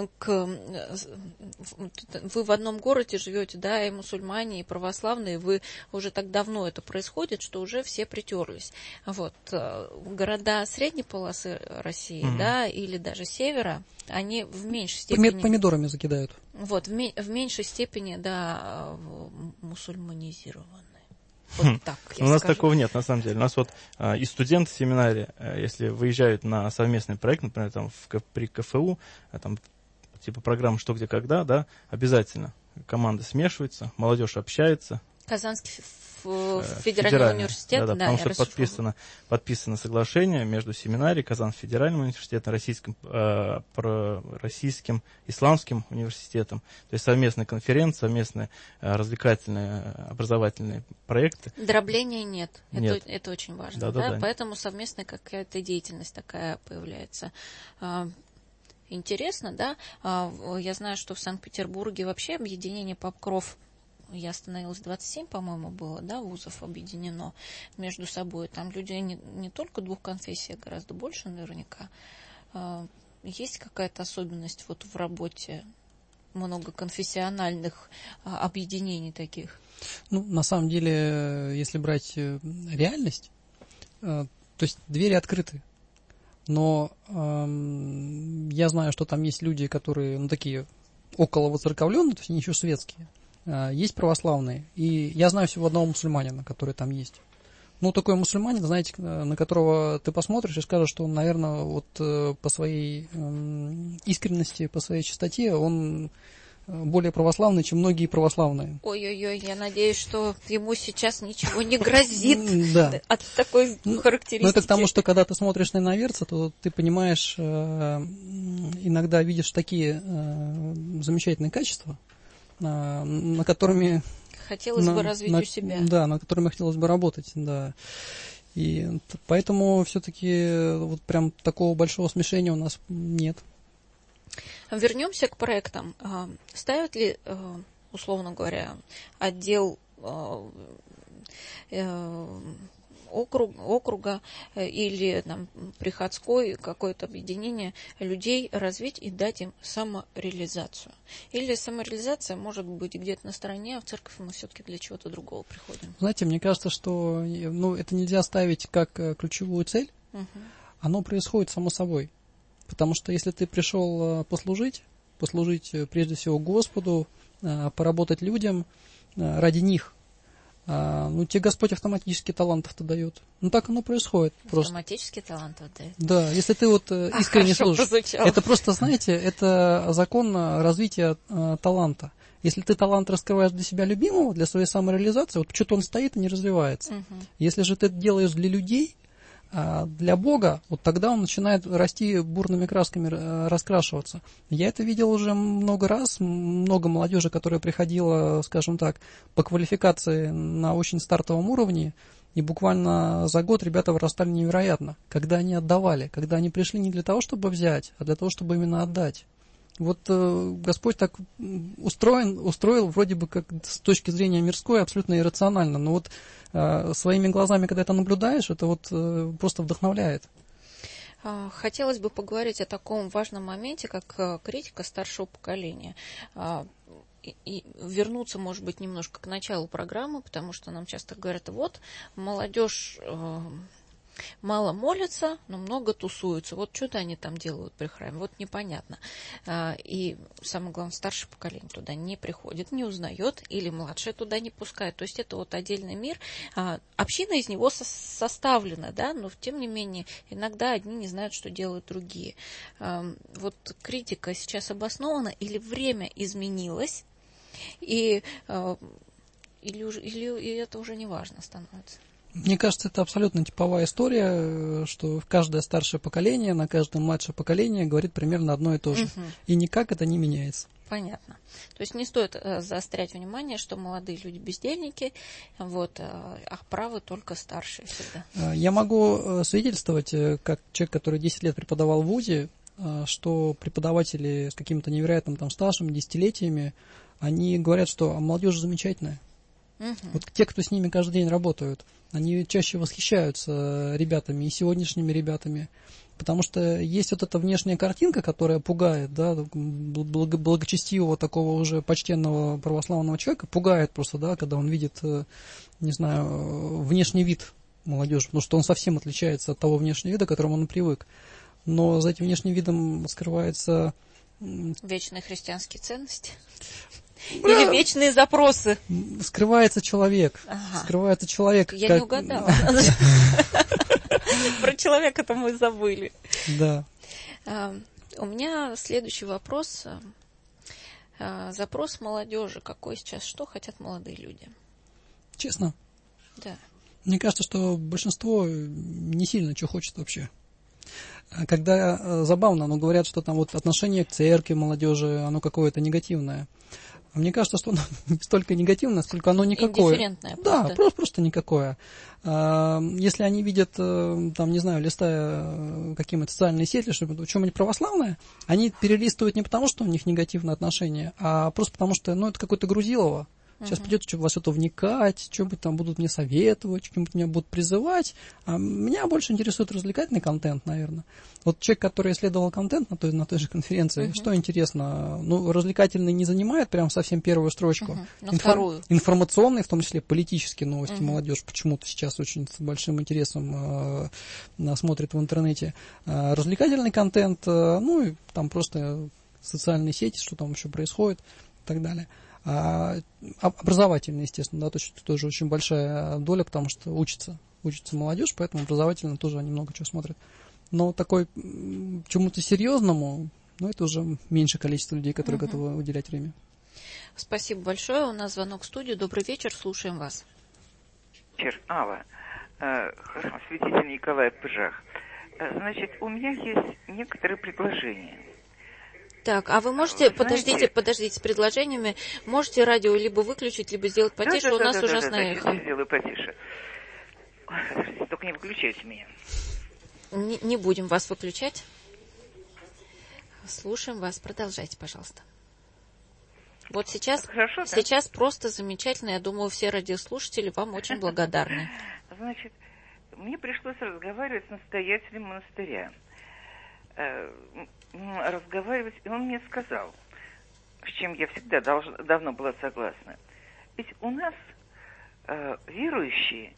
вы в одном городе живете, да, и мусульмане, и православные, вы уже так давно это происходит, что уже все притерлись. Вот. Города средней полосы России, да, или даже севера, они в меньшей степени... Помидорами закидают. Вот, в меньшей степени, да, мусульманизированы. Вот так, у нас такого нет, на самом деле. У нас вот и студенты в семинаре, если выезжают на совместный проект, например, там при КФУ, там типа программы «Что, где, когда», да, обязательно команды смешиваются, молодежь общается. Казанский федеральный университет, да, потому что подписано соглашение между семинарией, Казанским федеральным университетом, Российским исламским университетом. То есть совместные конференции, совместные развлекательные, образовательные проекты. Дробления нет. Это очень важно. Да. Поэтому совместная какая-то деятельность такая появляется. Интересно, да? Я знаю, что в Санкт-Петербурге вообще объединение «Попкров», я остановилась, 27, по-моему, было, да, вузов объединено между собой. Там люди не только двух конфессий, а гораздо больше наверняка. Есть какая-то особенность вот в работе многоконфессиональных объединений таких? Ну, на самом деле, если брать реальность, то есть двери открыты. Но я знаю, что там есть люди, которые, ну, такие около воцерковленные, то есть они еще светские. Есть православные. И я знаю всего одного мусульманина, который там есть. Ну, такой мусульманин, знаете, на которого ты посмотришь и скажешь, что он, наверное, вот по своей искренности, по своей чистоте, он более православный, чем многие православные. Ой-ой-ой, я надеюсь, что ему сейчас ничего не грозит от такой характеристики. Ну, это к тому, что когда ты смотришь на иноверца, то ты понимаешь, иногда видишь такие замечательные качества, на которыми... Хотелось бы развить у себя. Да, над которыми хотелось бы работать, да. И поэтому все-таки вот прям такого большого смешения у нас нет. Вернемся к проектам. Ставят ли, условно говоря, отдел округа или там, приходской какое-то объединение людей развить и дать им самореализацию? Или самореализация может быть где-то на стороне, а в церковь мы все-таки для чего-то другого приходим? Знаете, мне кажется, что это нельзя ставить как ключевую цель. Оно происходит само собой. Потому что если ты пришел послужить прежде всего Господу, поработать людям ради них, тебе Господь автоматически талантов-то дает. Ну, так оно происходит. Автоматически талантов дает? Да, если ты вот искренне служишь. Это просто, знаете, это закон развития таланта. Если ты талант раскрываешь для себя любимого, для своей самореализации, вот что-то он стоит и не развивается. Если же ты это делаешь для людей, для Бога, вот тогда он начинает расти бурными красками, раскрашиваться. Я это видел уже много раз, много молодежи, которая приходила, скажем так, по квалификации на очень стартовом уровне, и буквально за год ребята вырастали невероятно, когда они отдавали, когда они пришли не для того, чтобы взять, а для того, чтобы именно отдать. Вот Господь так устроил вроде бы как с точки зрения мирской абсолютно иррационально, но вот своими глазами, когда это наблюдаешь, это вот просто вдохновляет. Хотелось бы поговорить о таком важном моменте, как критика старшего поколения. И вернуться, может быть, немножко к началу программы, потому что нам часто говорят, вот, молодежь мало молятся, но много тусуются. Вот что-то они там делают при храме, вот непонятно. И самое главное, старшее поколение туда не приходит, не узнает, или младшее туда не пускает. То есть это вот отдельный мир. Община из него составлена, да, но тем не менее иногда одни не знают, что делают другие. Вот критика сейчас обоснована, или время изменилось, или это уже не важно становится? Мне кажется, это абсолютно типовая история, что каждое старшее поколение на каждое младшее поколение говорит примерно одно и то же. И никак это не меняется. Понятно. То есть не стоит заострять внимание, что молодые люди бездельники, вот, а правы только старшие всегда. Я могу свидетельствовать, как человек, который 10 лет преподавал в ВУЗе, что преподаватели с каким-то невероятным там стажем, десятилетиями, они говорят, что молодежь замечательная. Вот те, кто с ними каждый день работают, они чаще восхищаются ребятами и сегодняшними ребятами, потому что есть вот эта внешняя картинка, которая пугает, да, благочестивого такого уже почтенного православного человека, пугает просто, да, когда он видит, не знаю, внешний вид молодежи, потому что он совсем отличается от того внешнего вида, к которому он привык. Но за этим внешним видом скрывается... Вечные христианские ценности? Или вечные запросы? Скрывается человек. Скрывается человек. Я не угадала. Про человека-то мы забыли. Да. У меня следующий вопрос. Запрос молодежи. Какой сейчас? Что хотят молодые люди? Честно? Да. Мне кажется, что большинство не сильно что хочет вообще. Когда забавно, но говорят, что там вот отношение к церкви молодежи, оно какое-то негативное. А мне кажется, что оно не столько негативное, сколько оно никакое. Индифферентное просто. Да, просто никакое. Если они видят, там, не знаю, листая какие-нибудь социальные сети, что-нибудь православное, они перелистывают не потому, что у них негативное отношение, а просто потому, что, это какое-то грузилово. Сейчас придется во что-то вникать, что-нибудь там будут мне советовать, что-нибудь меня будут призывать. А меня больше интересует развлекательный контент, наверное. Вот человек, который исследовал контент на той же конференции, что интересно, ну, развлекательный не занимает прям совсем первую строчку. Вторую. Информационный, в том числе политические новости, молодежь почему-то сейчас очень с большим интересом смотрит в интернете. Развлекательный контент, ну, и там просто социальные сети, что там еще происходит и так далее. А образовательный, естественно, да, тоже очень большая доля, потому что учится молодежь, поэтому образовательно тоже они много чего смотрят. Но такой чему-то серьезному, ну, это уже меньшее количество людей, которые готовы уделять время. Спасибо большое. У нас звонок в студию. Добрый вечер, слушаем вас. Вечер, Алла. Свидетель Николай Пыжах. Значит, у меня есть некоторые предложения. Так, а вы можете, подождите, с предложениями, можете радио либо выключить, либо сделать потише, у нас ужасное эхо. Я сделаю потише. Подождите, только не выключайте меня. Не будем вас выключать. Слушаем вас, продолжайте, пожалуйста. Вот сейчас, хорошо, сейчас просто замечательно, я думаю, все радиослушатели вам очень благодарны. Значит, мне пришлось разговаривать с настоятелем монастыря. Разговаривать, и он мне сказал, с чем я всегда давно была согласна. Ведь у нас верующие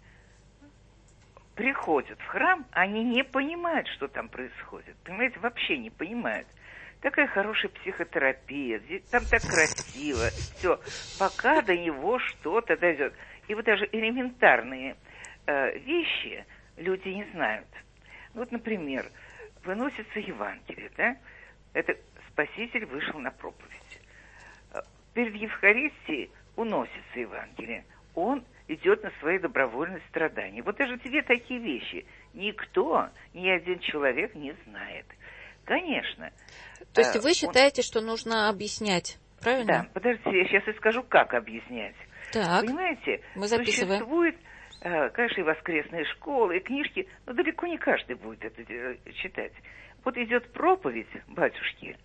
приходят в храм, они не понимают, что там происходит. Понимаете, вообще не понимают. Такая хорошая психотерапия, там так красиво, все, пока до него что-то дойдет. И вот даже элементарные вещи люди не знают. Вот, например, выносится Евангелие, да? Это Спаситель вышел на проповедь. Перед Евхаристией уносится Евангелие. Он идет на свои добровольные страдания. Вот даже две такие вещи никто, ни один человек не знает. Конечно. То есть вы считаете, что нужно объяснять, правильно? Да, подождите, я сейчас и скажу, как объяснять. Так, понимаете, мы записываем. Существует, конечно, и воскресные школы, и книжки, но далеко не каждый будет это читать. Вот идет проповедь батюшки,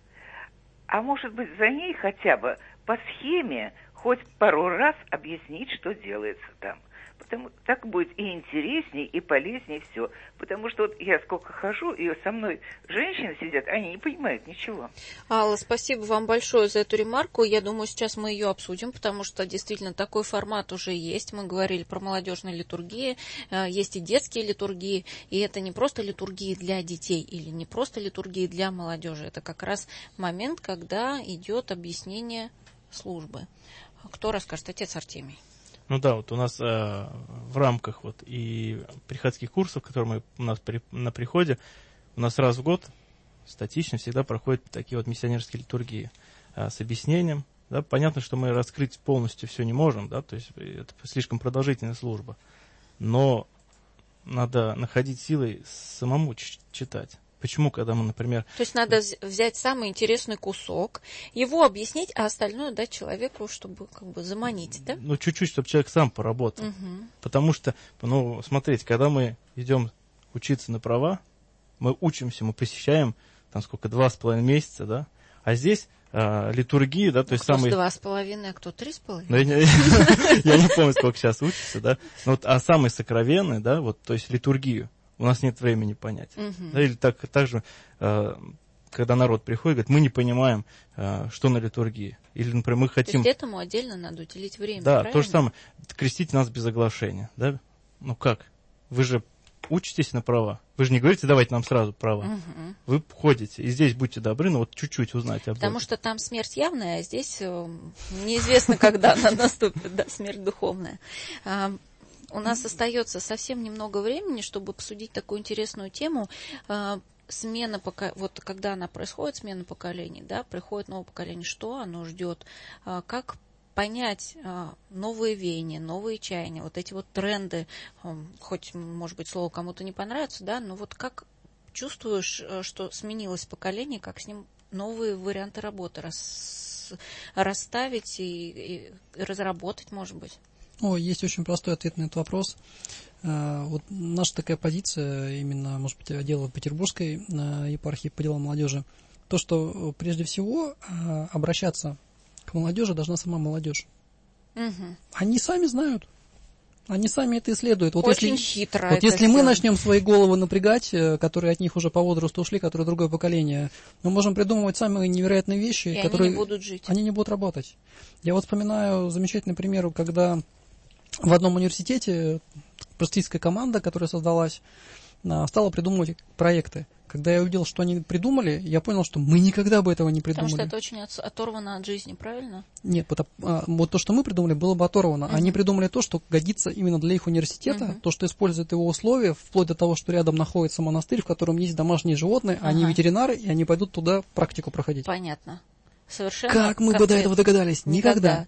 а может быть за ней хотя бы по схеме хоть пару раз объяснить, что делается там. Потому так будет и интереснее, и полезнее все. Потому что вот я сколько хожу, и со мной женщины сидят, они не понимают ничего. Алла, спасибо вам большое за эту ремарку. Я думаю, сейчас мы ее обсудим, потому что действительно такой формат уже есть. Мы говорили про молодежные литургии, есть и детские литургии, и это не просто литургии для детей или не просто литургии для молодежи. Это как раз момент, когда идет объяснение службы. Кто расскажет? Отец Артемий. Ну да, вот у нас в рамках вот и приходских курсов, которые у нас на приходе, у нас раз в год статично всегда проходят такие вот миссионерские литургии с объяснением. Да. Понятно, что мы раскрыть полностью все не можем, да, то есть это слишком продолжительная служба. Но надо находить силы самому читать. Почему, когда мы, например... То есть надо взять самый интересный кусок, его объяснить, а остальное дать человеку, чтобы как бы заманить, да? Ну, чуть-чуть, чтобы человек сам поработал. Потому что, ну, смотрите, когда мы идем учиться на права, мы учимся, мы посещаем, там сколько, 2,5 месяца, да? А здесь литургии, да, то есть самые... 2,5, а кто 3,5? Ну, я не помню, сколько сейчас учится, да? А самые сокровенные, да, вот, то есть литургию, у нас нет времени понять. Да, или так же, когда народ приходит, говорит, мы не понимаем, что на литургии. Или, например, мы хотим... То есть этому отдельно надо уделить время, да, правильно? То же самое. Крестите нас без оглашения. Да? Ну как? Вы же учитесь на права. Вы же не говорите, давайте нам сразу права. Вы ходите, и здесь будьте добры, но вот чуть-чуть узнайте об этом. Потому что там смерть явная, а здесь неизвестно, когда она наступит, да, смерть духовная. У нас остается совсем немного времени, чтобы обсудить такую интересную тему. Смена вот когда она происходит, смена поколений, да, приходит новое поколение, что оно ждет, как понять новые веяния, новые чаяния, вот эти вот тренды, хоть, может быть, слово кому-то не понравится, да, но вот как чувствуешь, что сменилось поколение, как с ним новые варианты работы расставить и разработать, может быть? Есть очень простой ответ на этот вопрос. Вот наша такая позиция, именно, может быть, отдела Петербургской епархии по делам молодежи, то, что прежде всего обращаться к молодежи должна сама молодежь. Они сами знают. Они сами это исследуют. Вот Очень если, хитро. Вот это если мы сделано. начнем свои головы напрягать, которые от них уже по возрасту ушли, которые другое поколение, мы можем придумывать самые невероятные вещи, И которые они не будут жить. Они не будут работать. Я вот вспоминаю замечательный пример, когда в одном университете практическая команда, которая создалась, стала придумывать проекты. Когда я увидел, что они придумали, я понял, что мы никогда бы этого не придумали. Потому что это очень оторвано от жизни, правильно? Нет, вот то, что мы придумали, было бы оторвано. Они придумали то, что годится именно для их университета, то, что использует его условия, вплоть до того, что рядом находится монастырь, в котором есть домашние животные, они ветеринары, и они пойдут туда практику проходить. Понятно. Совершенно. Как мы бы до этого догадались? Никогда.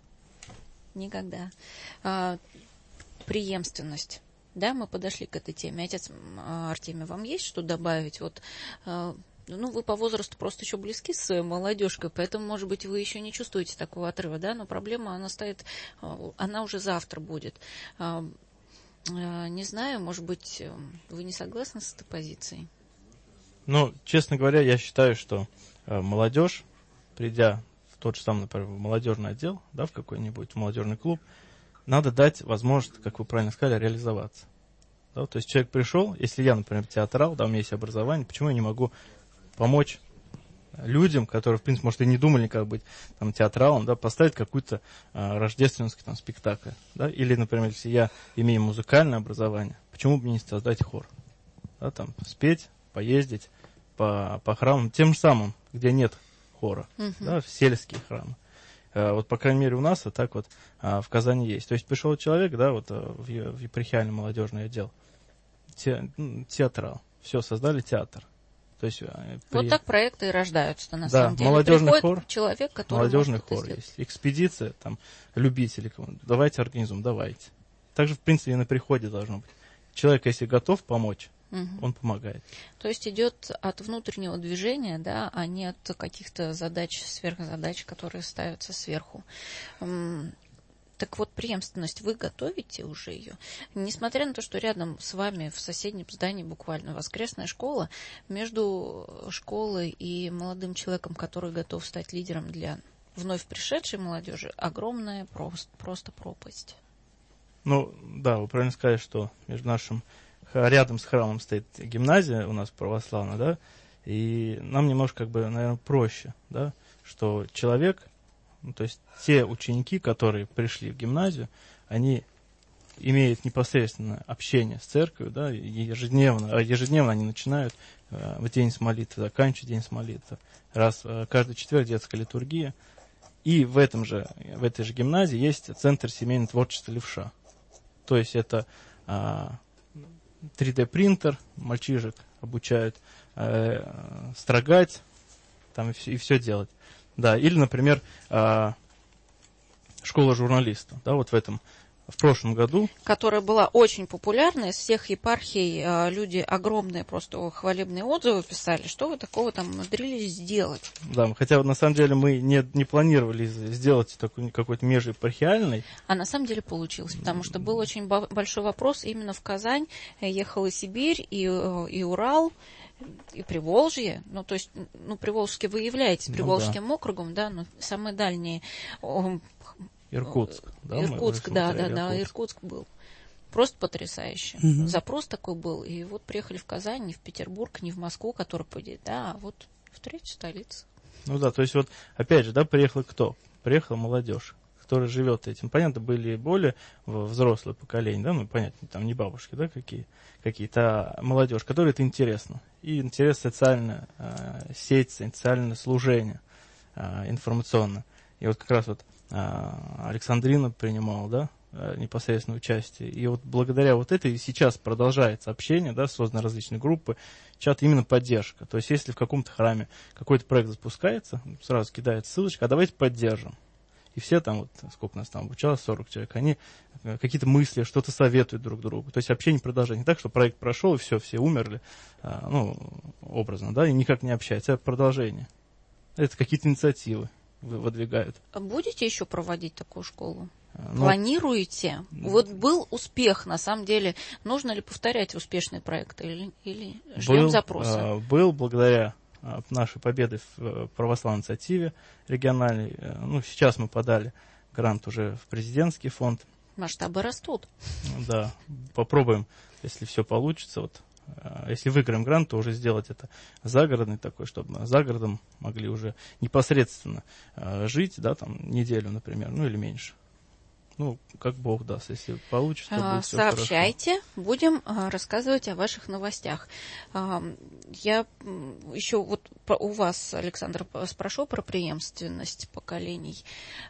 Преемственность. Да, мы подошли к этой теме. Отец Артемий, вам есть что добавить? Вот, вы по возрасту просто еще близки с своей молодежкой, поэтому, может быть, вы еще не чувствуете такого отрыва, да, но проблема, она уже завтра будет. Не знаю, может быть, вы не согласны с этой позицией? Честно говоря, я считаю, что молодежь, придя в тот же самый, например, в молодежный отдел, да, в какой-нибудь в молодежный клуб, надо дать возможность, как вы правильно сказали, реализоваться. Да, то есть человек пришел, если я, например, театрал, да, у меня есть образование, почему я не могу помочь людям, которые, в принципе, может, и не думали, как быть там, театралом, да, поставить какой-то рождественский там, спектакль. Да? Или, например, если я имею музыкальное образование, почему бы мне не создать хор? Да, там, спеть, поездить по храмам, тем же самым, где нет хора, да, в сельские храмы. Вот, по крайней мере, у нас вот так вот в Казани есть. То есть пришел человек, да, вот в епархиальный молодежный отдел, театрал, все, создали театр. То есть, вот так проекты и рождаются, на да, самом деле. Молодежный приходит хор, человек, который молодежный может это хор сделать. есть, экспедиция, там, любители, давайте организуем, давайте. Также, в принципе, и на приходе должно быть. Человек, если готов помочь, он помогает. То есть идет от внутреннего движения, да, а не от каких-то задач, сверхзадач, которые ставятся сверху. Так вот, преемственность, вы готовите уже ее? Несмотря на то, что рядом с вами в соседнем здании буквально воскресная школа, между школой и молодым человеком, который готов стать лидером для вновь пришедшей молодежи, огромная просто пропасть. Да, вы правильно сказали, что между нашим рядом с храмом стоит гимназия у нас православная, да, и нам немножко, наверное, проще, да, что человек, то есть те ученики, которые пришли в гимназию, они имеют непосредственное общение с церковью, да, ежедневно они начинают в день с молитвы, заканчивают день с молитвы. Каждый четверг детская литургия. И в этой же гимназии есть центр семейного творчества «Левша». То есть это 3D-принтер, мальчишек обучают строгать там, и все делать. Да, или, например, школа журналиста, да, вот в прошлом году. Которая была очень популярна, из всех епархий люди огромные просто хвалебные отзывы писали, что вы такого там умудрились сделать. Да, хотя на самом деле мы не планировали сделать такой какой-то межепархиальный. А на самом деле получилось, потому что был очень большой вопрос именно в Казань, ехала Сибирь и Урал, и Приволжье, то есть, Приволжске вы являетесь Приволжским округом, да, но самые дальние... Иркутск. Да, Иркутск, Иркутск был. Просто потрясающе. Запрос такой был. И вот приехали в Казань, не в Петербург, не в Москву, который пойдет, а вот в третью столицу. То есть вот, опять же, да, приехал кто? Приехала молодежь, которая живет этим. Понятно, были более взрослые поколения, да, понятно, там не бабушки, да, какие-то, а молодежь, которой это интересно. И интерес социальная сеть, социальное служение информационное. И вот как раз вот Александрина принимала, да, непосредственное участие. И вот благодаря вот этой сейчас продолжается общение, да, созданы различные группы, чат, именно поддержка. То есть если в каком-то храме какой-то проект запускается, сразу кидает ссылочку, а давайте поддержим. И все там, вот сколько нас там обучалось, 40 человек, они какие-то мысли, что-то советуют друг другу. То есть общение продолжается. Не так, что проект прошел, и все умерли, образно, да, и никак не общаются. Это продолжение. Это какие-то инициативы выдвигают. Будете еще проводить такую школу? Планируете? Вот был успех, на самом деле. Нужно ли повторять успешные проекты или ждем запроса? Был благодаря нашей победы в православной инициативе региональной. Сейчас мы подали грант уже в президентский фонд. Масштабы растут. Да, попробуем, если все получится. Вот, если выиграем грант, то уже сделать это загородный такой, чтобы за городом могли уже непосредственно жить, да, там неделю, например, ну или меньше. Ну, как Бог даст, если получится, будет все хорошо. Сообщайте, будем рассказывать о ваших новостях. Я еще вот у вас, Александр, спрошу про преемственность поколений.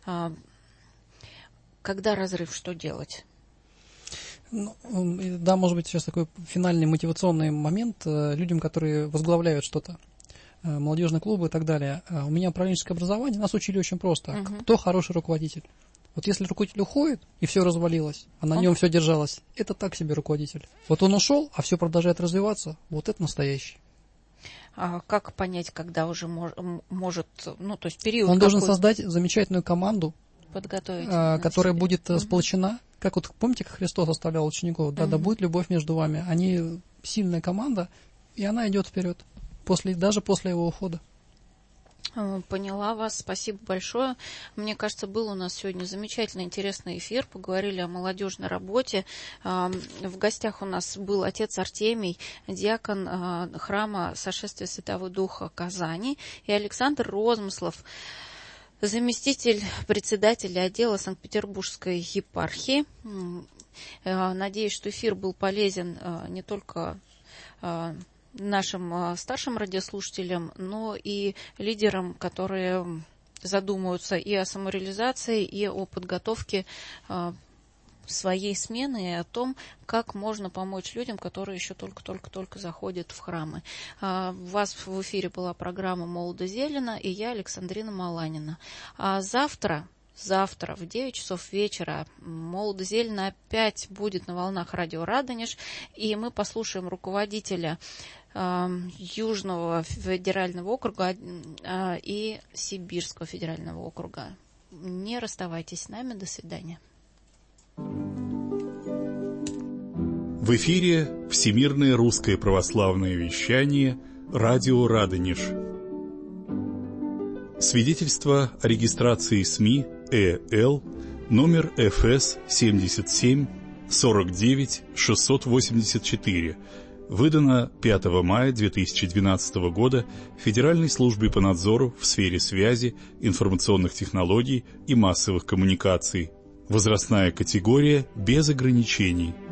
Когда разрыв, что делать? Ну, да, может быть, сейчас такой финальный мотивационный момент людям, которые возглавляют что-то, молодежные клубы и так далее. У меня управленческое образование, нас учили очень просто. Кто хороший руководитель? Вот если руководитель уходит, и все развалилось, а на нем все держалось, это так себе руководитель. Вот он ушел, а все продолжает развиваться, вот это настоящий. А как понять, когда уже может, ну, то есть период Он должен создать замечательную команду, подготовить, которая будет сплочена. Как вот, помните, как Христос оставлял учеников? Да будет любовь между вами. Они сильная команда, и она идет вперед, даже после его ухода. Поняла вас, спасибо большое. Мне кажется, был у нас сегодня замечательный, интересный эфир. Поговорили о молодежной работе. В гостях у нас был отец Артемий, диакон храма Сошествия Святого Духа Казани, и Александр Розмыслов, заместитель председателя отдела Санкт-Петербургской епархии. Надеюсь, что эфир был полезен не только нашим старшим радиослушателям, но и лидерам, которые задумываются и о самореализации, и о подготовке своей смены, и о том, как можно помочь людям, которые еще только-только заходят в храмы. У вас в эфире была программа «Молодо зелено», и я, Александрина Маланина. А завтра в 9 часов вечера «Молодо зелено» опять будет на волнах радио «Радонеж», и мы послушаем руководителя Южного федерального округа и Сибирского федерального округа. Не расставайтесь с нами. До свидания. В эфире Всемирное русское православное вещание радио «Радонеж». Свидетельство о регистрации СМИ ЭЛ номер ФС 77 49 684, выдано 5 мая 2012 года Федеральной службой по надзору в сфере связи, информационных технологий и массовых коммуникаций. Возрастная категория без ограничений.